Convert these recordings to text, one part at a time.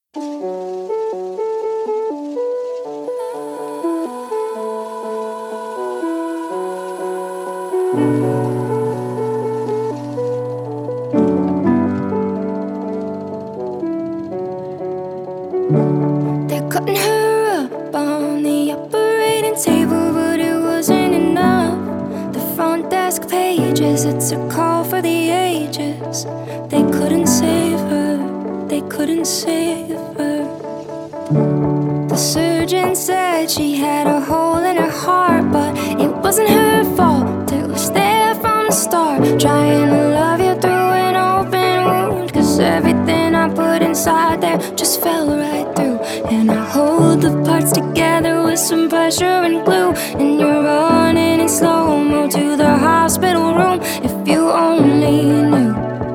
They're cutting her up on the operating table, but it wasn't enough. The front desk pages, it's a call for the ages. They couldn't save her, they couldn't save her. The surgeon said she had a hole in her heart, but it wasn't her fault. It was there from the start, trying to love you through an open wound. 'Cause everything I put inside there just fell right through. And I hold the parts together with some pressure and glue. And you're running in slow-mo to the hospital room. If you only knew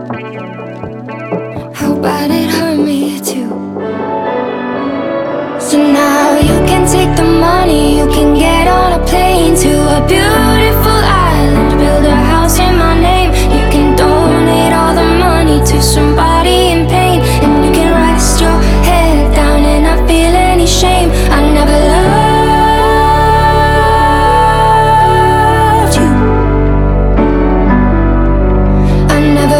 how bad it hurt me too. So now you can take the money, you can get on a plane to a beautiful island, build a house in my name. You can donate all the money to somebody in pain, and you can rest your head down and not feel any shame. I never loved you, I never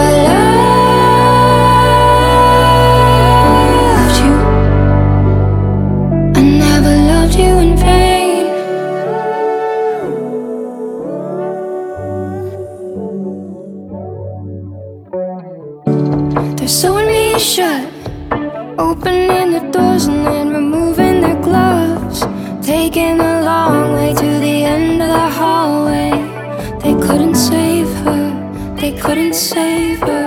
loved you, I never loved you in vain. They're sewing me shut, opening the doors and then removing their gloves, taking the long way to the end of the hallway. They couldn't save her, they couldn't save her.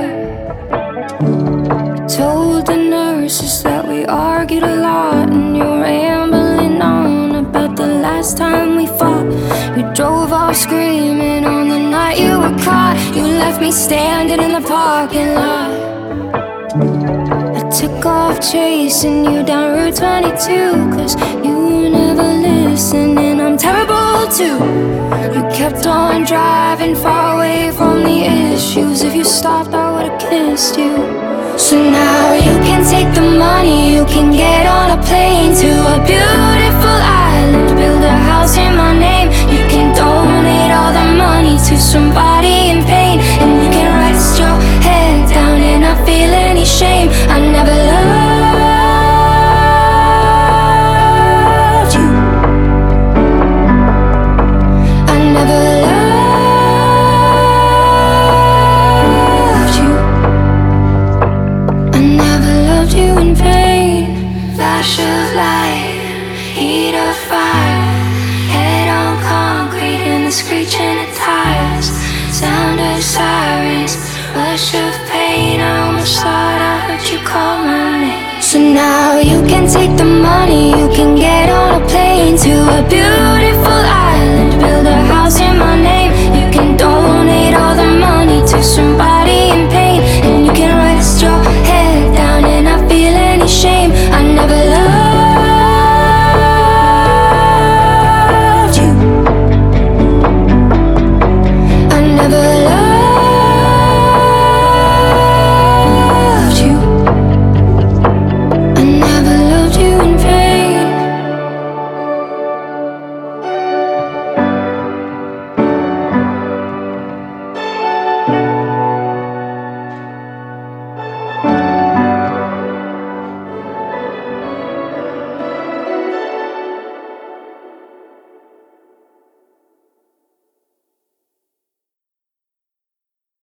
I told the nurses that we argued a lot, and you're rambling on about the last time we fought. You drove off screaming on the night you were caught. You left me standing in the parking lot. I took off chasing you down Route 22, 'cause you never listened, and I'm terrible too. You kept on driving far away from the issues. If you stopped, I would've kissed you. So now you can take the money, you can get on a plane to a beautiful island, build a house in my name. You can donate all the money to somebody in pain, and you can rest your head down and not feel any shame. I never loved you, I never loved you, I never loved you in vain. Flash of light, heat of fire, head on concrete and the screeching of tires, sound of sirens, rush of pain. I almost thought I heard you call my name. So now you can take the money, you can get on a plane to a beautiful